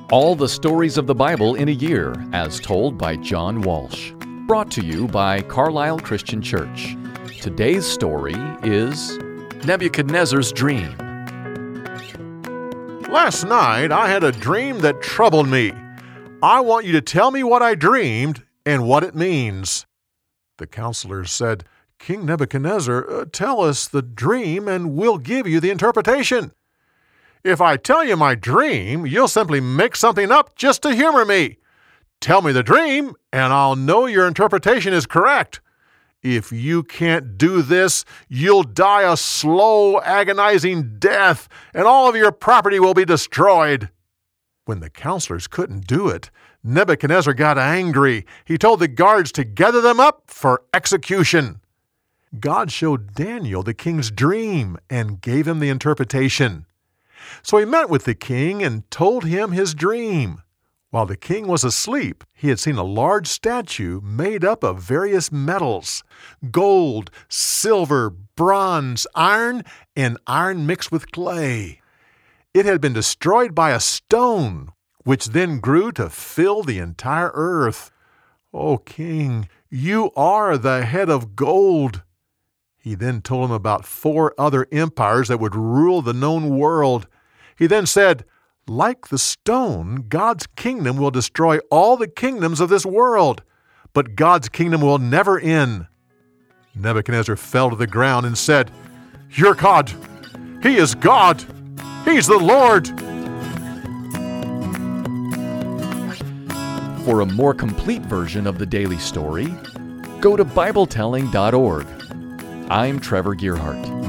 All the stories of the Bible in a year, as told by John Walsh. Brought to you by Carlisle Christian Church. Today's story is Nebuchadnezzar's Dream. Last night, I had a dream that troubled me. I want you to tell me what I dreamed and what it means. The counselors said, King Nebuchadnezzar, tell us the dream and we'll give you the interpretation. If I tell you my dream, you'll simply make something up just to humor me. Tell me the dream and I'll know your interpretation is correct. If you can't do this, you'll die a slow, agonizing death, and all of your property will be destroyed. When the counselors couldn't do it, Nebuchadnezzar got angry. He told the guards to gather them up for execution. God showed Daniel the king's dream and gave him the interpretation. So he met with the king and told him his dream. While the king was asleep, he had seen a large statue made up of various metals: gold, silver, bronze, iron, and iron mixed with clay. It had been destroyed by a stone, which then grew to fill the entire earth. O king, you are the head of gold. He then told him about 4 other empires that would rule the known world. He then said, like the stone, God's kingdom will destroy all the kingdoms of this world, but God's kingdom will never end. Nebuchadnezzar fell to the ground and said, Your God! He is God! He's the Lord! For a more complete version of the daily story, go to BibleTelling.org. I'm Trevor Gearhart.